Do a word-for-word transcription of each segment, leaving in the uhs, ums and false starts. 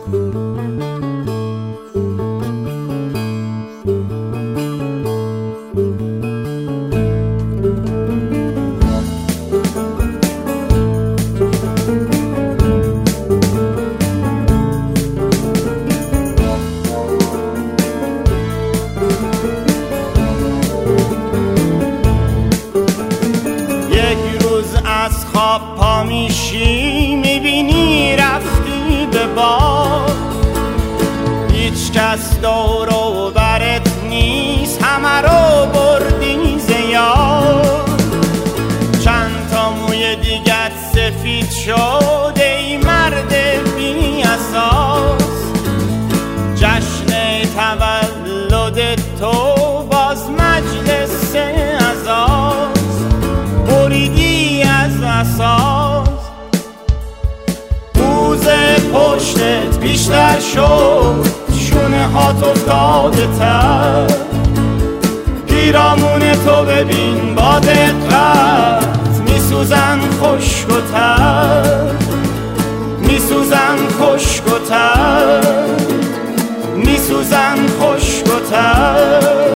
از خواب پا میشی میبینی رفتی به باد، هیچ کس دور و برت نیست، همه رو بردی زیاد. چند تا موی دیگت سفید شد ای مرد بی اساس، جشن تولد تو باز مجلس عزاست، بریدی از اساس. پوز پشتت بیشتر شد، شونه هات افتاده تر، پیرامون تو ببین با دقت، میسوزن خشک و تر، میسوزن خشک و تر، میسوزن خشک و تر.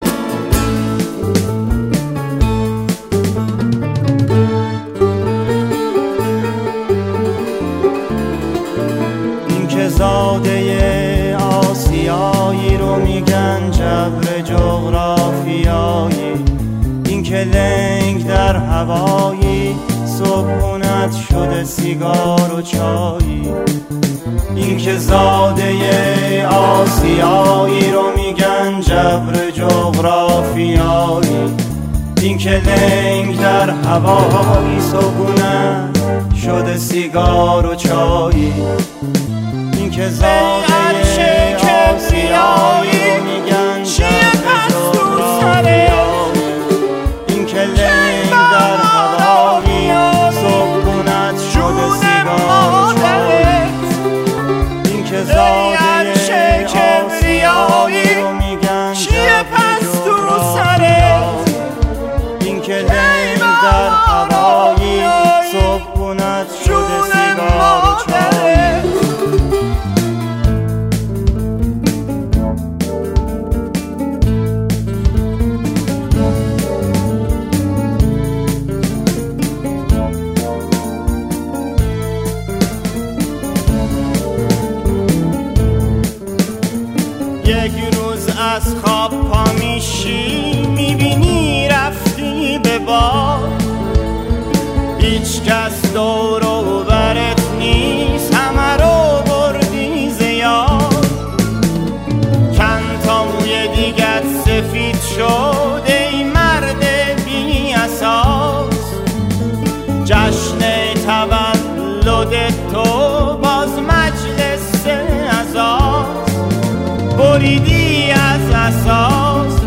زاده آسیایی رو میگن جبر جغرافیایی، این که لنگ در هوایی صبحونت شده سیگار و چایی. این که زاده آسیایی رو میگن جبر جغرافیایی، این که لنگ در هوایی صبحونت شده سیگار و چایی. این که زاده آسیایی رو میگن جبر جغرافیایی، این که لنگ در هوایی صبحونت شده سیگار و چایی. این که زاده آسیایی رو میگن جبر جغرافیایی، این که لنگ در هوایی صبحونت شده سیگار و چایی. یک روز از خواب پا میشی میبینی رفتی به باد، هیچ کس دور و برت نیست، همه رو بردی زیاد. چند تا موی دیگت سفید شد ای مرد بی اساس، جشن تولد تو باز مجلس عزاست، بریدی از اساس.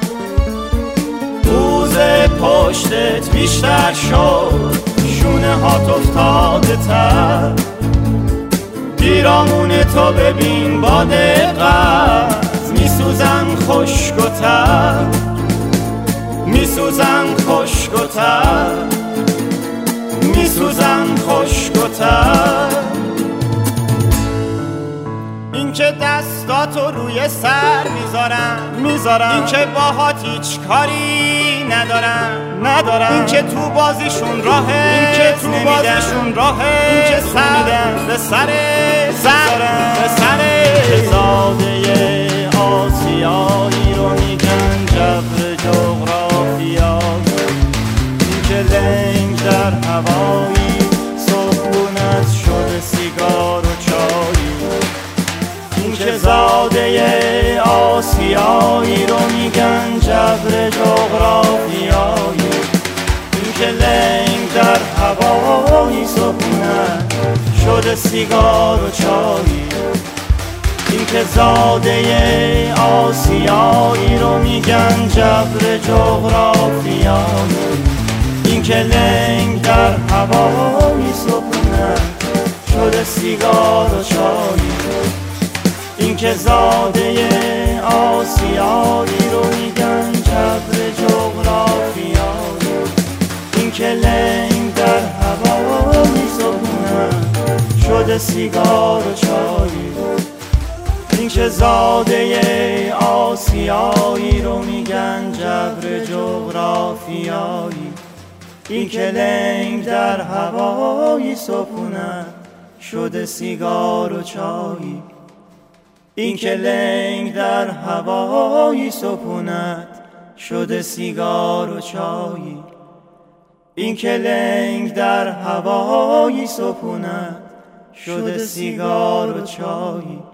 پوز پشتت بیشتر شد، شونه هات افتاده تر، پیرامون تو ببین با دقت، میسوزن خشک و تر، میسوزن خشک و تر، میسوزن خشک و تر. این که دستاتو روی سر میذارم میذارم، این که باهات هیچ کاری ندارم ندارم، این که تو بازیشون راهه، این که تو بازیشون راهه، این که سر به سر سر به سر. زاده آسیایی رو میگن جبر جغرافیایی، این که لنگ در هوایی صبحونت شده سیگار و چایی. این که زاده آسیایی رو میگن جبر جغرافیایی، این که لنگ در هوایی صبحونت شده سیگار و چایی. این که زاده آسیایی رو میگن جبر جغرافیایی، این که لنگ در هوایی صبحونت شده سیگار و چایی. این که زاده آسیایی رو میگن جبر جغرافیایی، این که لنگ در هوایی صبحونت شده سیگار و چایی. این که زاده آسیایی رو میگن جبر جغرافیایی، این که لنگ در هوایی سکونت شده سیگار و چایی، این که لنگ در هوایی سکونت شده سیگار و چایی، این که لنگ در هوایی سکونت شده سیگار و چایی.